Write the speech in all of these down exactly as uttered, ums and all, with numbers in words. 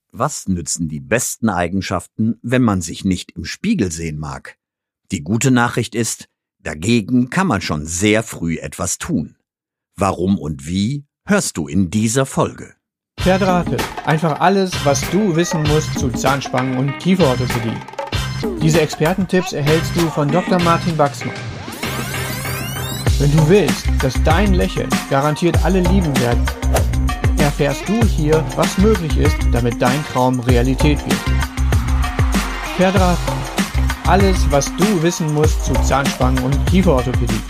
Was nützen die besten Eigenschaften, wenn man sich nicht im Spiegel sehen mag? Die gute Nachricht ist, dagegen kann man schon sehr früh etwas tun. Warum und wie, hörst du in dieser Folge. Verdrahtet. Einfach alles, was du wissen musst zu Zahnspangen- und Kieferorthopädie. Diese Expertentipps erhältst du von Doktor Martin Baxmann. Wenn du willst, dass dein Lächeln garantiert alle lieben werden, erfährst du hier, was möglich ist, damit dein Traum Realität wird. Verdrahtet. Alles, was du wissen musst zu Zahnspangen- und Kieferorthopädie.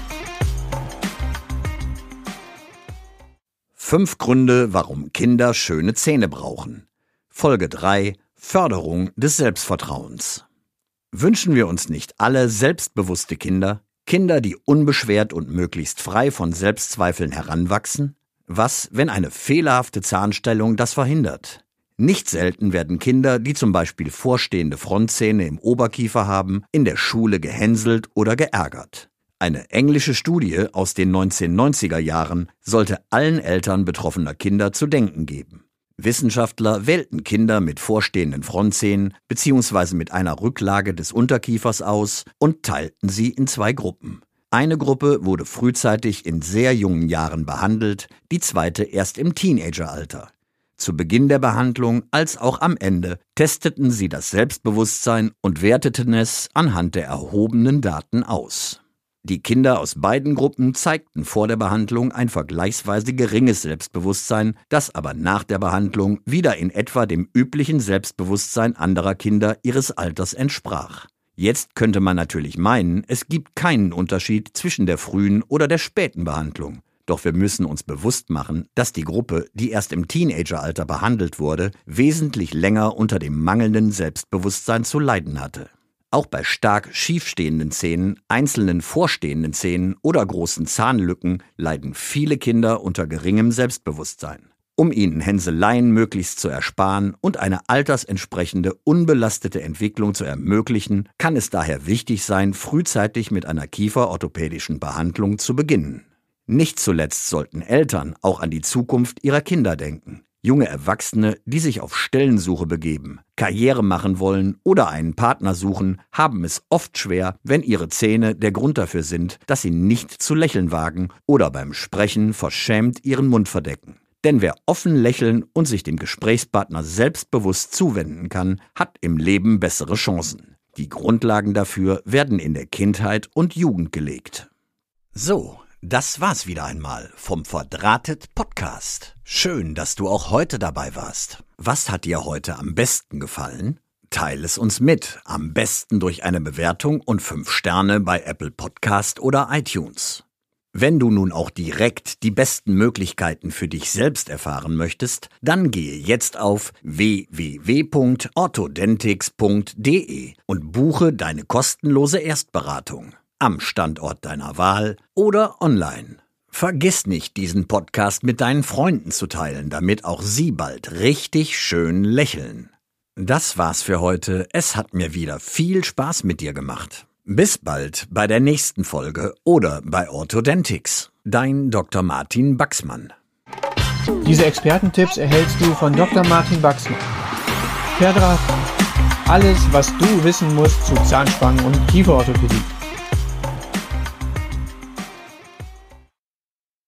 Fünf Gründe, warum Kinder schöne Zähne brauchen. Folge drei. Förderung des Selbstvertrauens. Wünschen wir uns nicht alle selbstbewusste Kinder? Kinder, die unbeschwert und möglichst frei von Selbstzweifeln heranwachsen? Was, wenn eine fehlerhafte Zahnstellung das verhindert? Nicht selten werden Kinder, die zum Beispiel vorstehende Frontzähne im Oberkiefer haben, in der Schule gehänselt oder geärgert. Eine englische Studie aus den neunzehnhundertneunziger Jahren sollte allen Eltern betroffener Kinder zu denken geben. Wissenschaftler wählten Kinder mit vorstehenden Frontzähnen bzw. mit einer Rücklage des Unterkiefers aus und teilten sie in zwei Gruppen. Eine Gruppe wurde frühzeitig in sehr jungen Jahren behandelt, die zweite erst im Teenageralter. Zu Beginn der Behandlung als auch am Ende testeten sie das Selbstbewusstsein und werteten es anhand der erhobenen Daten aus. Die Kinder aus beiden Gruppen zeigten vor der Behandlung ein vergleichsweise geringes Selbstbewusstsein, das aber nach der Behandlung wieder in etwa dem üblichen Selbstbewusstsein anderer Kinder ihres Alters entsprach. Jetzt könnte man natürlich meinen, es gibt keinen Unterschied zwischen der frühen oder der späten Behandlung. Doch wir müssen uns bewusst machen, dass die Gruppe, die erst im Teenageralter behandelt wurde, wesentlich länger unter dem mangelnden Selbstbewusstsein zu leiden hatte. Auch bei stark schiefstehenden Zähnen, einzelnen vorstehenden Zähnen oder großen Zahnlücken leiden viele Kinder unter geringem Selbstbewusstsein. Um ihnen Hänseleien möglichst zu ersparen und eine altersentsprechende, unbelastete Entwicklung zu ermöglichen, kann es daher wichtig sein, frühzeitig mit einer kieferorthopädischen Behandlung zu beginnen. Nicht zuletzt sollten Eltern auch an die Zukunft ihrer Kinder denken. Junge Erwachsene, die sich auf Stellensuche begeben, Karriere machen wollen oder einen Partner suchen, haben es oft schwer, wenn ihre Zähne der Grund dafür sind, dass sie nicht zu lächeln wagen oder beim Sprechen verschämt ihren Mund verdecken. Denn wer offen lächeln und sich dem Gesprächspartner selbstbewusst zuwenden kann, hat im Leben bessere Chancen. Die Grundlagen dafür werden in der Kindheit und Jugend gelegt. So, das war's wieder einmal vom Verdrahtet Podcast. Schön, dass du auch heute dabei warst. Was hat dir heute am besten gefallen? Teile es uns mit, am besten durch eine Bewertung und fünf Sterne bei Apple Podcast oder iTunes. Wenn du nun auch direkt die besten Möglichkeiten für dich selbst erfahren möchtest, dann gehe jetzt auf w w w punkt orthodentix punkt d e und buche deine kostenlose Erstberatung am Standort deiner Wahl oder online. Vergiss nicht, diesen Podcast mit deinen Freunden zu teilen, damit auch sie bald richtig schön lächeln. Das war's für heute. Es hat mir wieder viel Spaß mit dir gemacht. Bis bald bei der nächsten Folge oder bei Orthodentix. Dein Doktor Martin Baxmann. Diese Expertentipps erhältst du von Doktor Martin Baxmann. Verdrahtet. Alles, was du wissen musst zu Zahnspangen- und Kieferorthopädie.